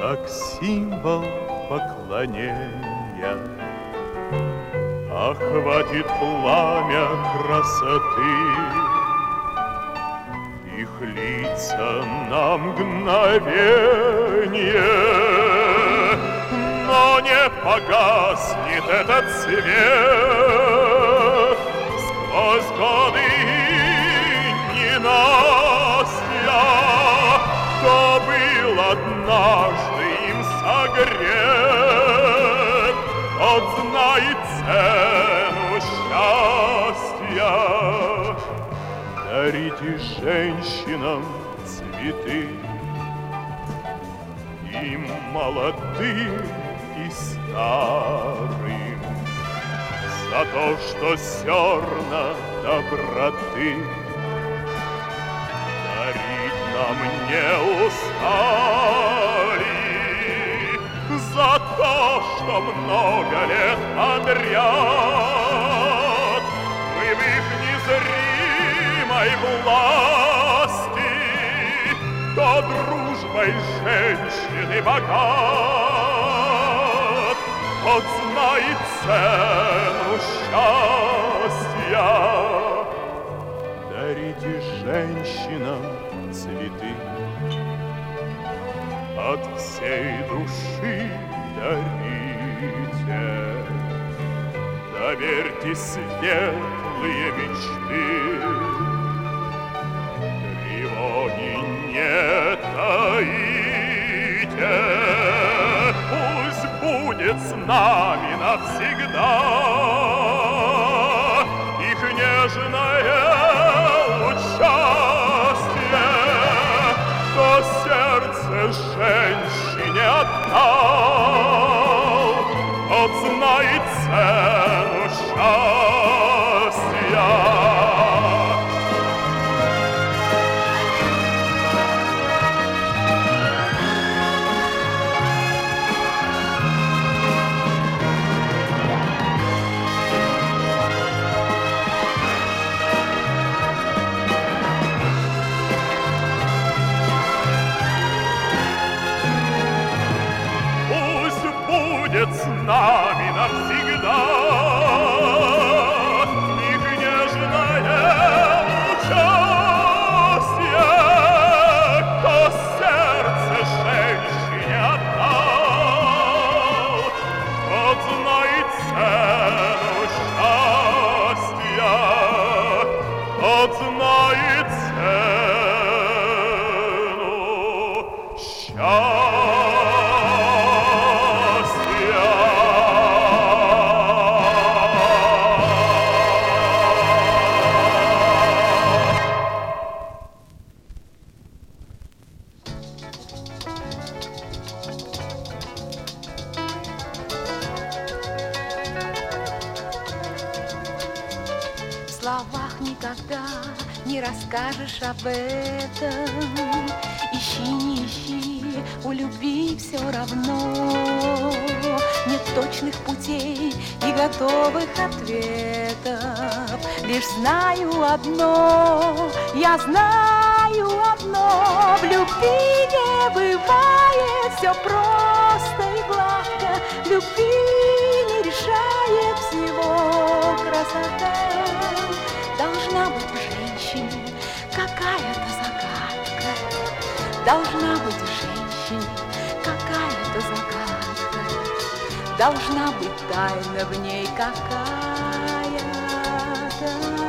как символ поклонения, охватит пламя красоты их лица на мгновение, но не погаснет этот свет сквозь годы и ненастья, кто был однажды им согрет, тот знает цену счастья. Дарите женщинам цветы, и молодым, и старым, за то, что зерна доброты дарить нам не устали, за то, что много лет подряд мы в их незримой власти то дружбой женщины богат, тот знает цену счастья. Дарите женщинам цветы, от всей души дарите, доверьте светлые мечты, тревоги не таите, пусть будет с нами навсегда их нежное участие, то сердце женщине отдал, тот знает цену счастья. С нами навсегда их нежное участие, то сердце женщине отдал, тот знает цену счастья, тот знает цену счастья. В словах никогда не расскажешь об этом. Ищи, не ищи, у любви все равно. Нет точных путей и готовых ответов. Лишь знаю одно, я знаю одно: в любви не бывает все просто и гладко. В любви не решает всего красота. Должна быть в женщине какая-то загадка. Должна быть в женщине какая-то загадка. Должна быть тайна в ней какая-то.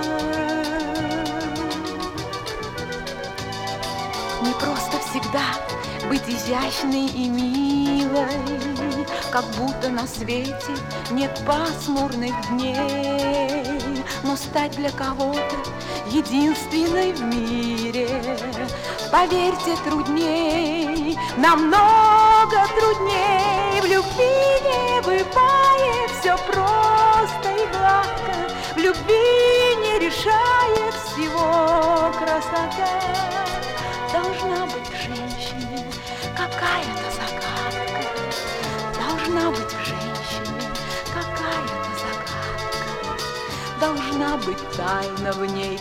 Не просто всегда быть изящной и милой, как будто на свете нет пасмурных дней, но стать для кого-то единственной в мире, поверьте, трудней, намного трудней. В любви не бывает все просто и гладко. В любви не решает всего красота. Должна быть в женщине какая-то загадка. Должна быть в женщине какая-то загадка. Должна быть тайна в ней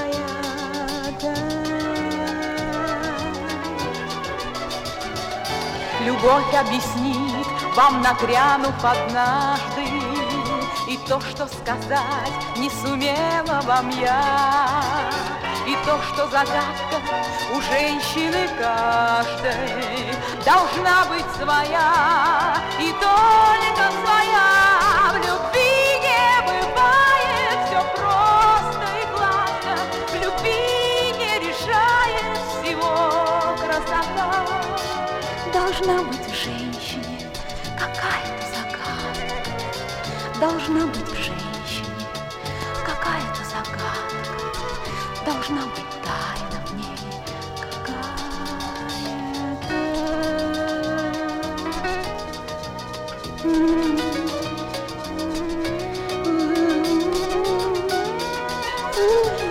какая-то. любовь объяснит вам, нагрянув однажды. И то, что сказать не сумела вам я, и то, что загадка у женщины каждой должна быть своя, и только своя. В любви не бывает все просто и гладко, в любви не решает всего красота. Должна быть в женщине какая-то загадка, должна быть в женщине какая-то загадка, должна быть тайна в ней какая-то.